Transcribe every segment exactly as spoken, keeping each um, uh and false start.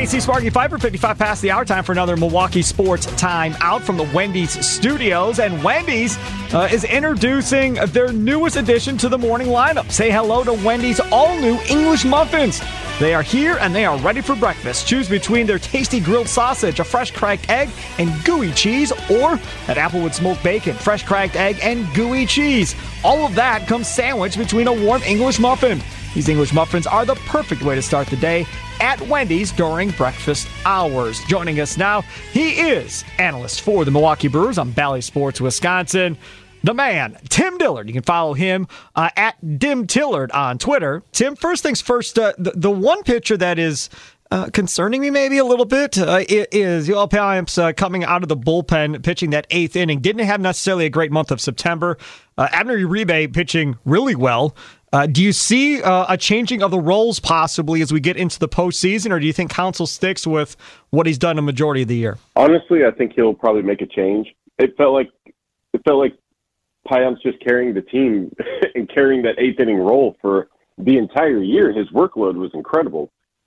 K C Sparky Piper, fifty-five past the hour. Time for another Milwaukee Sports Time Out from the Wendy's studios. And Wendy's uh, is introducing their newest addition to the morning lineup. Say hello to Wendy's all-new English muffins. They are here and they are ready for breakfast. Choose between their tasty grilled sausage, a fresh cracked egg, and gooey cheese, or that Applewood smoked bacon, fresh cracked egg, and gooey cheese. All of that comes sandwiched between a warm English muffin. These English muffins are the perfect way to start the day at Wendy's during breakfast hours. Joining us now, he is analyst for the Milwaukee Brewers on Bally Sports Wisconsin, the man, Tim Dillard. You can follow him uh, at Dim Tillard on Twitter. Tim, first things first, uh, the, the one pitcher that is uh, concerning me maybe a little bit uh, is Yoel Payamps uh, coming out of the bullpen, pitching that eighth inning. Didn't have necessarily a great month of September. Uh, Abner Uribe pitching really well. Uh, do you see uh, a changing of the roles possibly as we get into the postseason, or do you think Counsell sticks with what he's done a majority of the year? Honestly, I think he'll probably make a change. It felt like it felt like Payamps just carrying the team and carrying that eighth inning role for the entire year. His workload was incredible,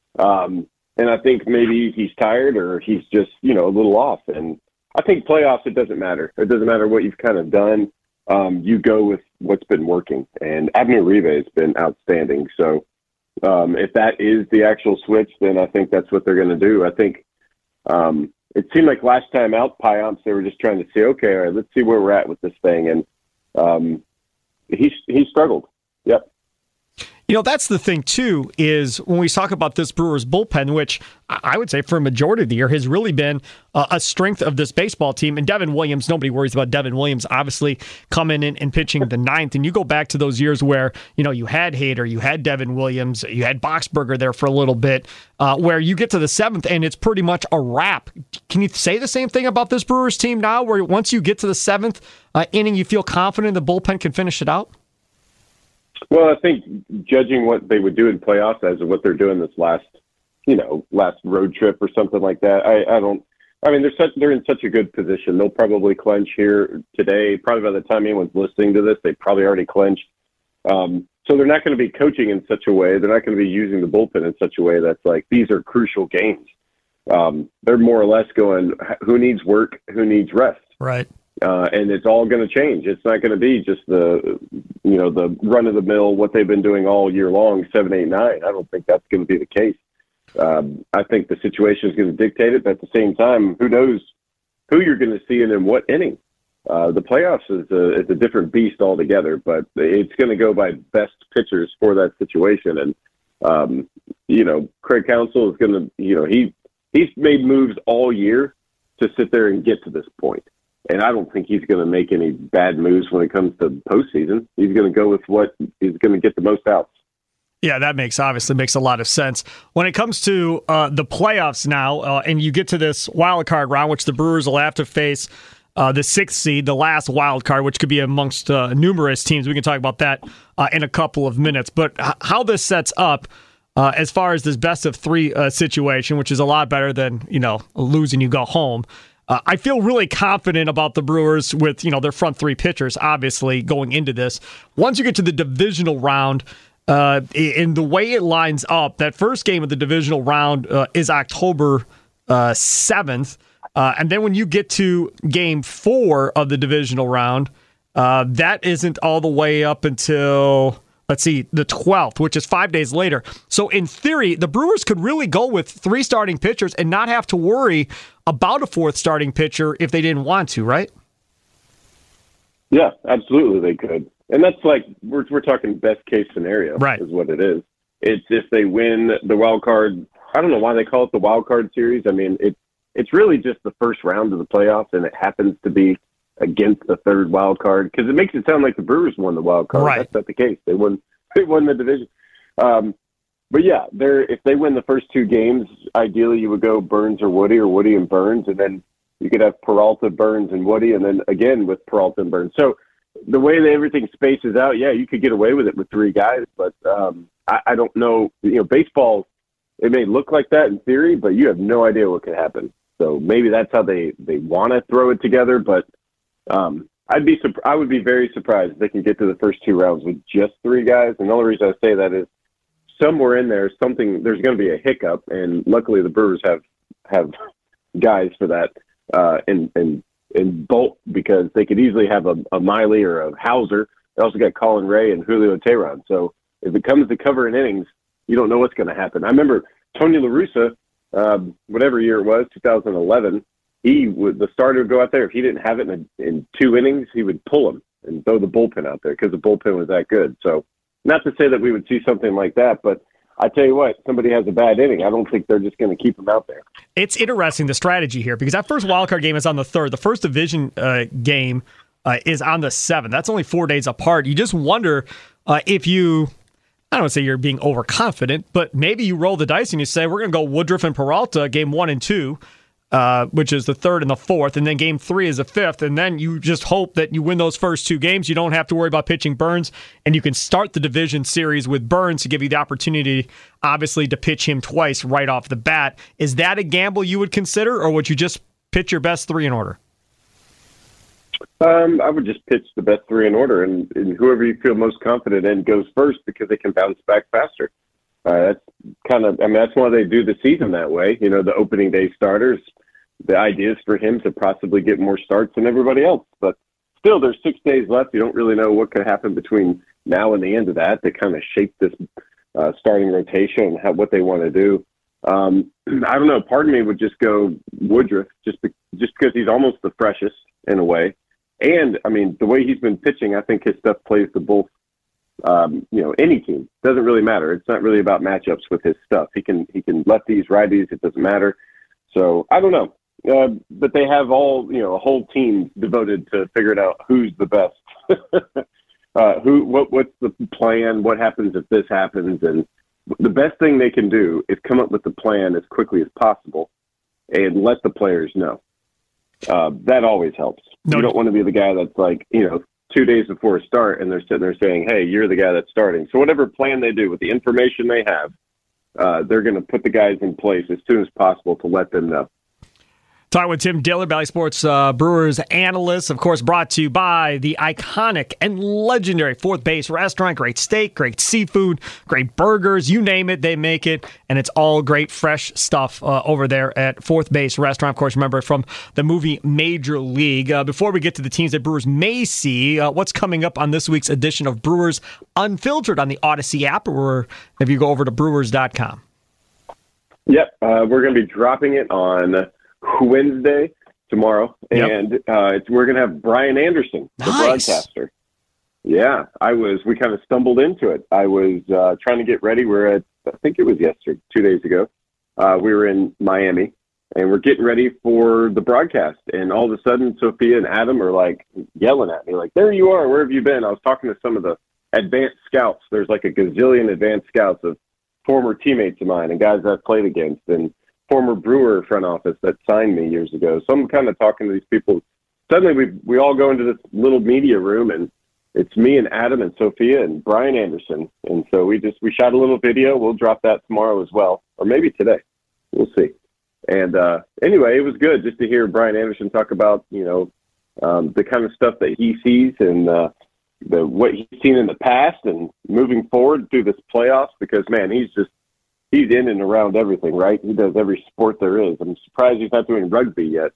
um, and I think maybe he's tired or he's just you know a little off. And I think playoffs, it doesn't matter. It doesn't matter what you've kind of done. Um, you go with what's been working, and Abner Uribe has been outstanding. So um, if that is the actual switch, then I think that's what they're going to do. I think um, it seemed like last time out, Payamps, they were just trying to say, okay, all right, let's see where we're at with this thing. And um, he, he struggled. Yep. You know, that's the thing, too, is when we talk about this Brewers bullpen, which I would say for a majority of the year has really been uh, a strength of this baseball team. And Devin Williams, nobody worries about Devin Williams, obviously coming in and pitching the ninth. And you go back to those years where, you know, you had Hader, you had Devin Williams, you had Boxberger there for a little bit, uh, where you get to the seventh and it's pretty much a wrap. Can you say the same thing about this Brewers team now, where once you get to the seventh uh, inning, you feel confident the bullpen can finish it out? Well, I think judging what they would do in playoffs as of what they're doing this last, you know, last road trip or something like that, I, I don't. I mean, they're such they're in such a good position. They'll probably clinch here today. Probably by the time anyone's listening to this, they probably already clinched. Um, so they're not going to be coaching in such a way. They're not going to be using the bullpen in such a way that's like these are crucial games. Um, they're more or less going, who needs work, who needs rest, right? Uh, and it's all going to change. It's not going to be just the, you know, the run of the mill, what they've been doing all year long, seven, eight, nine. I don't think that's going to be the case. Um, I think the situation is going to dictate it. But at the same time, who knows who you're going to see and in what inning. Uh, the playoffs is a, it's a different beast altogether, but it's going to go by best pitchers for that situation. And, um, you know, Craig Counsell is going to, you know, he he's made moves all year to sit there and get to this point. And I don't think he's going to make any bad moves when it comes to postseason. He's going to go with what is going to get the most outs. Yeah, that makes obviously makes a lot of sense. When it comes to uh, the playoffs now, uh, and you get to this wild card round, which the Brewers will have to face uh, the sixth seed, the last wild card, which could be amongst uh, numerous teams. We can talk about that uh, in a couple of minutes. But h- how this sets up uh, as far as this best of three uh, situation, which is a lot better than you know losing, you go home. Uh, I feel really confident about the Brewers with, you know, their front three pitchers, obviously, going into this. Once you get to the divisional round, uh, in the way it lines up, that first game of the divisional round uh, is October uh, seventh. Uh, and then when you get to game four of the divisional round, uh, that isn't all the way up until, let's see, the twelfth, which is five days later. So in theory, the Brewers could really go with three starting pitchers and not have to worry about a fourth starting pitcher if they didn't want to, right? Yeah, absolutely they could. And that's like, we're we're talking best case scenario, right, is what it is. It's if they win the wild card. I don't know why they call it the wild card series. I mean, it, it's really just the first round of the playoffs, and it happens to be against the third wild card because it makes it sound like the Brewers won the wild card. Right. That's not the case. They won, they won the division. Um, But yeah, they're if they win the first two games, ideally you would go Burns or Woody or Woody and Burns, and then you could have Peralta, Burns, and Woody, and then again with Peralta and Burns. So the way that everything spaces out, yeah, you could get away with it with three guys, but um, I, I don't know. You know, baseball, it may look like that in theory, but you have no idea what could happen. So maybe that's how they, they want to throw it together, but um, I'd be I would be very surprised if they can get to the first two rounds with just three guys. And the only reason I say that is somewhere in there, something there's going to be a hiccup, and luckily the Brewers have have guys for that uh, in in in bulk because they could easily have a, a Miley or a Hauser. They also got Colin Ray and Julio Teheran. So if it comes to covering innings, you don't know what's going to happen. I remember Tony La Russa, um, whatever year it was, two thousand eleven. He would the starter would go out there. If he didn't have it in, in two innings, he would pull him and throw the bullpen out there because the bullpen was that good. So not to say that we would see something like that, but I tell you what, somebody has a bad inning. I don't think they're just going to keep him out there. It's interesting, the strategy here, because that first wildcard game is on the third. The first division uh, game uh, is on the seventh. That's only four days apart. You just wonder uh, if you, I don't want to say you're being overconfident, but maybe you roll the dice and you say, we're going to go Woodruff and Peralta game one and two, Uh, which is the third and the fourth, and then game three is the fifth, and then you just hope that you win those first two games. You don't have to worry about pitching Burns, and you can start the division series with Burns to give you the opportunity, obviously, to pitch him twice right off the bat. Is that a gamble you would consider, or would you just pitch your best three in order? Um, I would just pitch the best three in order, and, and whoever you feel most confident in goes first because they can bounce back faster. Uh, that's kind of, I mean, that's why they do the season that way. You know, the opening day starters, the idea is for him to possibly get more starts than everybody else. But still, there's six days left. You don't really know what could happen between now and the end of that to kind of shape this uh, starting rotation and how, what they want to do. Um, I don't know. Part of me would just go Woodruff just, be, just because he's almost the freshest in a way. And, I mean, the way he's been pitching, I think his stuff plays to both. Um, you know, any team doesn't really matter. It's not really about matchups with his stuff. He can he can lefties, righties. It doesn't matter. So I don't know, uh, but they have all you know a whole team devoted to figuring out who's the best, uh, who what what's the plan, what happens if this happens, and the best thing they can do is come up with the plan as quickly as possible and let the players know. Uh, that always helps. No, you don't want to be the guy that's like you know. two days before a start, and they're sitting there saying, hey, you're the guy that's starting. So whatever plan they do with the information they have, uh, they're going to put the guys in place as soon as possible to let them know. Talking with Tim Dillard, Bally Sports uh, Brewers analyst, of course, brought to you by the iconic and legendary Fourth Base Restaurant. Great steak, great seafood, great burgers, you name it, they make it, and it's all great, fresh stuff uh, over there at Fourth Base Restaurant. Of course, remember from the movie Major League. Uh, before we get to the teams that Brewers may see, uh, what's coming up on this week's edition of Brewers Unfiltered on the Odyssey app, or if you go over to brewers dot com? Yep, uh, we're going to be dropping it on Wednesday, tomorrow, and yep. uh, it's, we're going to have Brian Anderson, the nice. broadcaster. Yeah, I was, we kind of stumbled into it. I was uh, trying to get ready. We're at, I think it was yesterday, two days ago. Uh, we were in Miami, and we're getting ready for the broadcast. And all of a sudden, Sophia and Adam are like yelling at me, like, there you are, where have you been? I was talking to some of the advanced scouts. There's like a gazillion advanced scouts of former teammates of mine and guys I've played against, and former Brewer front office that signed me years ago. So I'm kind of talking to these people. Suddenly we we all go into this little media room, and it's me and Adam and Sophia and Brian Anderson. And so we just, we shot a little video. We'll drop that tomorrow as well, or maybe today. We'll see. And uh, anyway, it was good just to hear Brian Anderson talk about, you know, um, the kind of stuff that he sees and uh, the what he's seen in the past and moving forward through this playoffs, because, man, he's just, he's in and around everything, right? He does every sport there is. I'm surprised he's not doing rugby yet.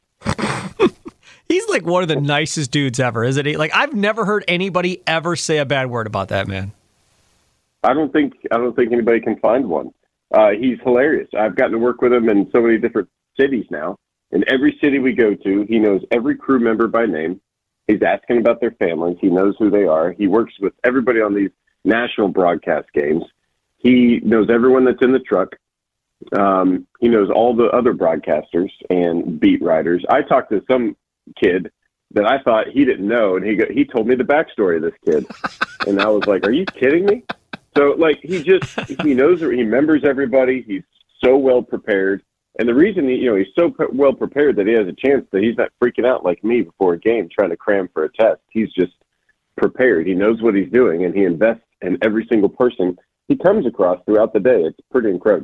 He's like one of the nicest dudes ever, isn't he? Like, I've never heard anybody ever say a bad word about that man. I don't think I don't think anybody can find one. Uh, he's hilarious. I've gotten to work with him in so many different cities now. In every city we go to, he knows every crew member by name. He's asking about their families. He knows who they are. He works with everybody on these national broadcast games. He knows everyone that's in the truck. Um, he knows all the other broadcasters and beat writers. I talked to some kid that I thought he didn't know, and he go, he told me the backstory of this kid. And I was like, are you kidding me? So, like, he just, he knows, he remembers everybody. He's so well prepared. And the reason, he, you know, he's so well prepared that he has a chance that he's not freaking out like me before a game trying to cram for a test. He's just prepared. He knows what he's doing, and he invests in every single person he comes across throughout the day. It's pretty incredible.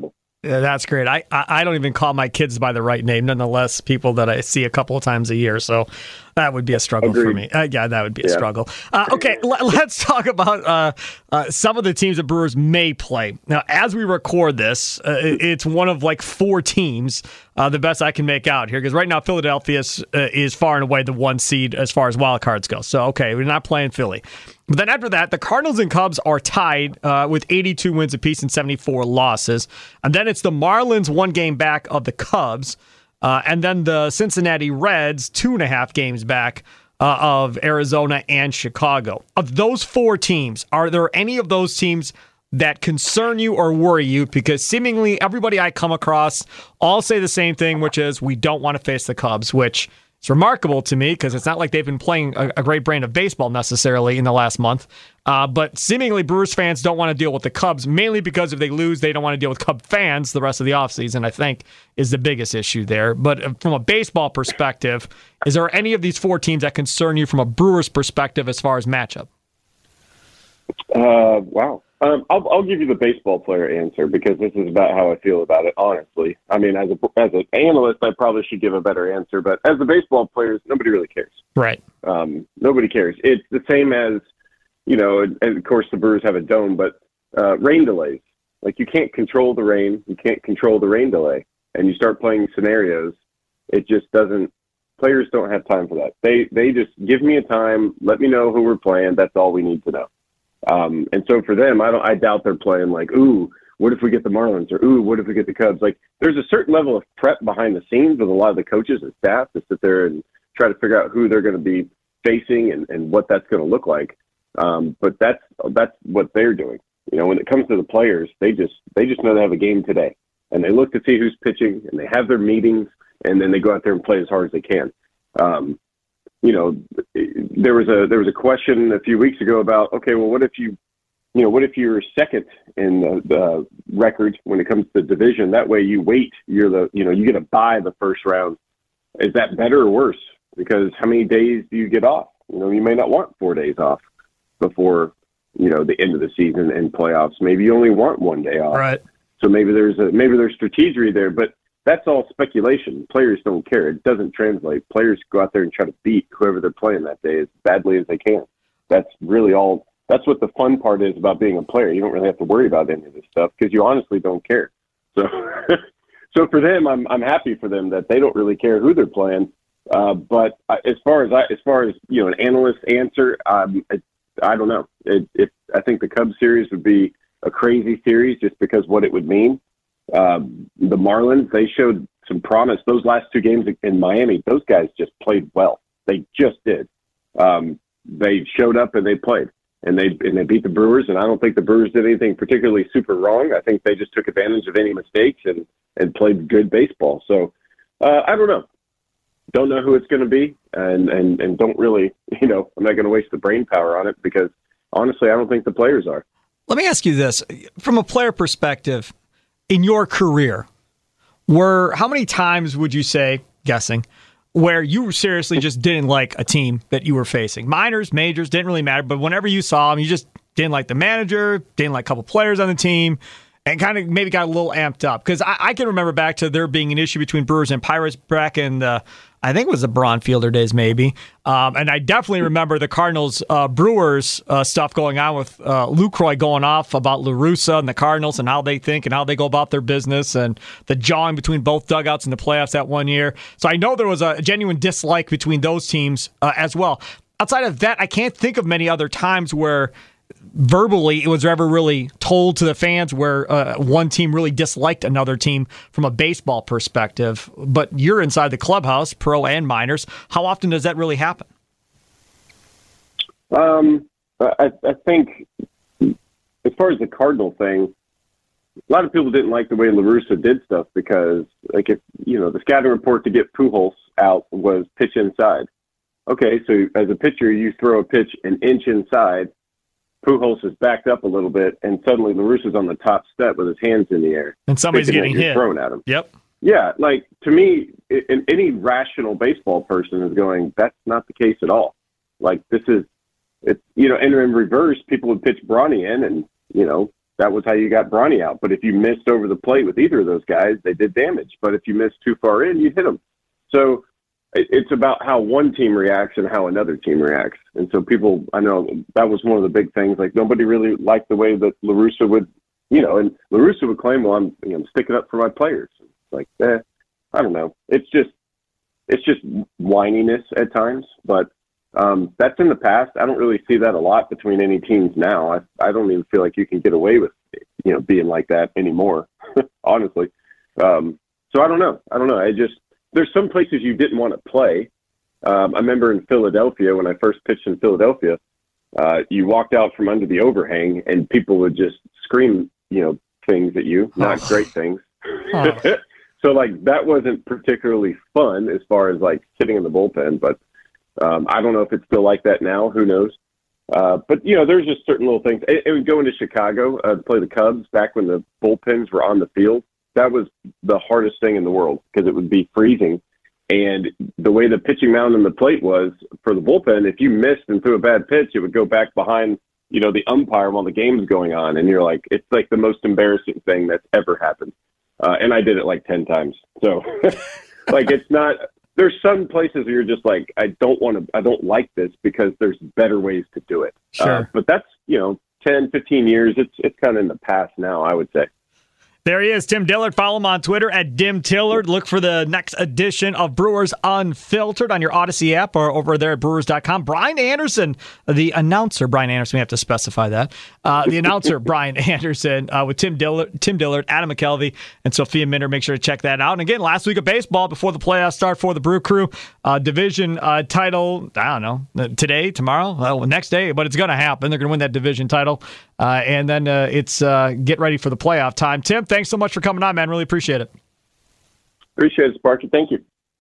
Yeah, that's great. I, I I don't even call my kids by the right name, nonetheless, people that I see a couple of times a year. So that would be a struggle Agreed. for me. Uh, yeah, that would be a yeah. struggle. Uh, okay, l- let's talk about uh, uh, some of the teams that Brewers may play. Now, as we record this, uh, it's one of like four teams, uh, the best I can make out here, because right now Philadelphia is, uh, is far and away the one seed as far as wild cards go. So, okay, we're not playing Philly. But then after that, the Cardinals and Cubs are tied uh, with eighty-two wins apiece and seventy-four losses. And then it's the Marlins one game back of the Cubs. Uh, and then the Cincinnati Reds two and a half games back uh, of Arizona and Chicago. Of those four teams, are there any of those teams that concern you or worry you? Because seemingly everybody I come across all say the same thing, which is we don't want to face the Cubs, which it's remarkable to me because it's not like they've been playing a, a great brand of baseball necessarily in the last month. Uh, but seemingly Brewers fans don't want to deal with the Cubs, mainly because if they lose, they don't want to deal with Cub fans the rest of the offseason, I think, is the biggest issue there. But from a baseball perspective, is there any of these four teams that concern you from a Brewers perspective as far as matchup? Uh, wow. Um, I'll, I'll give you the baseball player answer because this is about how I feel about it, honestly. I mean, as a, as an analyst, I probably should give a better answer, but as the baseball players, nobody really cares. Right. Um, nobody cares. It's the same as, you know, and, and of course the Brewers have a dome, but uh, rain delays. Like, you can't control the rain. You can't control the rain delay. And you start playing scenarios, it just doesn't, players don't have time for that. They, they just give me a time, let me know who we're playing. That's all we need to know. Um, and so for them, I don't, I doubt they're playing like, ooh, what if we get the Marlins, or ooh, what if we get the Cubs? Like, there's a certain level of prep behind the scenes with a lot of the coaches and staff to sit there and try to figure out who they're going to be facing and, and what that's going to look like. Um, but that's, that's what they're doing. You know, when it comes to the players, they just, they just know they have a game today, and they look to see who's pitching, and they have their meetings, and then they go out there and play as hard as they can. Um, You know, there was a there was a question a few weeks ago about, okay, well, what if you, you know, what if you're second in the, the record when it comes to the division? That way, you wait. You're the, you know, you get to bye the first round. Is that better or worse? Because how many days do you get off? You know, you may not want four days off before, you know, the end of the season and playoffs. Maybe you only want one day off. Right. So maybe there's a maybe there's strategy there, but that's all speculation. Players don't care. It doesn't translate. Players go out there and try to beat whoever they're playing that day as badly as they can. That's really all. That's what the fun part is about being a player. You don't really have to worry about any of this stuff because you honestly don't care. So, so for them, I'm I'm happy for them that they don't really care who they're playing. Uh, but as far as I, as far as you know, an analyst answer, um, I, I don't know. It, it, I think the Cubs series would be a crazy series just because what it would mean. Um, the Marlins, they showed some promise. Those last two games in Miami, those guys just played well. They just did. Um, they showed up and they played, and they and they beat the Brewers. And I don't think the Brewers did anything particularly super wrong. I think they just took advantage of any mistakes and and played good baseball. So uh, I don't know. Don't know who it's going to be, and and and don't really, you know, I'm not going to waste the brain power on it because honestly, I don't think the players are. Let me ask you this, from a player perspective. In your career, were how many times would you say, guessing, where you seriously just didn't like a team that you were facing? Minors, majors, didn't really matter, but whenever you saw them, you just didn't like the manager, didn't like a couple players on the team, and kind of maybe got a little amped up. Because I, I can remember back to there being an issue between Brewers and Pirates back in the, I think it was the Braun Fielder days maybe. Um, and I definitely remember the Cardinals uh, Brewers uh, stuff going on with uh, Lucroy going off about La Russa and the Cardinals and how they think and how they go about their business and the jawing between both dugouts in the playoffs that one year. So I know there was a genuine dislike between those teams uh, as well. Outside of that, I can't think of many other times where verbally it was ever really told to the fans where uh, one team really disliked another team from a baseball perspective. But you're inside the clubhouse, pro and minors. How often does that really happen? Um, I, I think as far as the Cardinal thing, a lot of people didn't like the way La Russa did stuff because, like, if you know, the scouting report to get Pujols out was pitch inside. Okay, so as a pitcher, you throw a pitch an inch inside. Pujols is backed up a little bit, and suddenly La Russa's on the top step with his hands in the air. And somebody's getting hit. Thrown at him. Yep. Yeah, like, to me, it, any rational baseball person is going, that's not the case at all. Like, this is, it's, you know, and in reverse, people would pitch Bronny in, and, you know, that was how you got Bronny out. But if you missed over the plate with either of those guys, they did damage. But if you missed too far in, you hit them. So it's about how one team reacts and how another team reacts. And so people, I know that was one of the big things. Like, nobody really liked the way that La Russa would, you know, and La Russa would claim, well, I'm, you know, I'm sticking up for my players. It's like, eh, I don't know. It's just, it's just whininess at times. But um, that's in the past. I don't really see that a lot between any teams now. I, I don't even feel like you can get away with, you know, being like that anymore, honestly. Um, so I don't know. I don't know. I just, there's some places you didn't want to play. Um, I remember in Philadelphia, when I first pitched in Philadelphia, uh, you walked out from under the overhang and people would just scream, you know, things at you, not oh. great things. Oh. So, like, that wasn't particularly fun as far as, like, sitting in the bullpen. But um, I don't know if it's still like that now. Who knows? Uh, but, you know, there's just certain little things. It, it would go into Chicago uh, to play the Cubs back when the bullpens were on the field. That was the hardest thing in the world because it would be freezing. And the way the pitching mound and the plate was for the bullpen, if you missed and threw a bad pitch, it would go back behind, you know, the umpire while the game's going on. And you're like, it's like the most embarrassing thing that's ever happened. Uh, and I did it like ten times. So like, it's not, there's some places where you're just like, I don't want to, I don't like this because there's better ways to do it. Sure. Uh, but that's, you know, ten, fifteen years. It's, it's kind of in the past now, I would say. There he is, Tim Dillard. Follow him on Twitter at Dim Tillard. Look for the next edition of Brewers Unfiltered on your Odyssey app or over there at brewers dot com. Brian Anderson, the announcer, Brian Anderson, we have to specify that. Uh, the announcer, Brian Anderson, uh, with Tim Dillard, Tim Dillard, Adam McKelvey, and Sophia Minder. Make sure to check that out. And again, last week of baseball before the playoffs start for the Brew Crew. Uh, division uh, title, I don't know, today, tomorrow, well, next day, but it's going to happen. They're going to win that division title. Uh, and then uh, it's uh, get ready for the playoff time. Tim, thanks so much for coming on, man. Really appreciate it. Appreciate it, Sparky. Thank you.